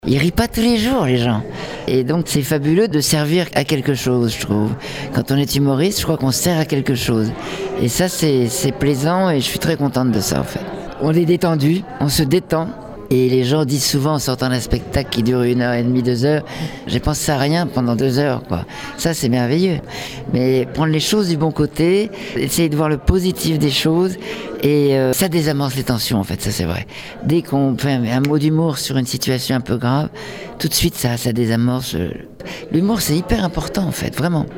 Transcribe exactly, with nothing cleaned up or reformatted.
Ils rient pas tous les jours, les gens. Et donc, c'est fabuleux de servir à quelque chose, je trouve. Quand on est humoriste, je crois qu'on sert à quelque chose. Et ça, c'est, c'est plaisant et je suis très contente de ça, en fait. On est détendu, on se détend. Et les gens disent souvent en sortant d'un spectacle qui dure une heure et demie, deux heures, j'ai pensé à rien pendant deux heures, quoi. Ça, c'est merveilleux. Mais prendre les choses du bon côté, essayer de voir le positif des choses, et euh, ça désamorce les tensions, en fait, ça c'est vrai. Dès qu'on fait un, un mot d'humour sur une situation un peu grave, tout de suite, ça, ça désamorce. L'humour, c'est hyper important, en fait, vraiment.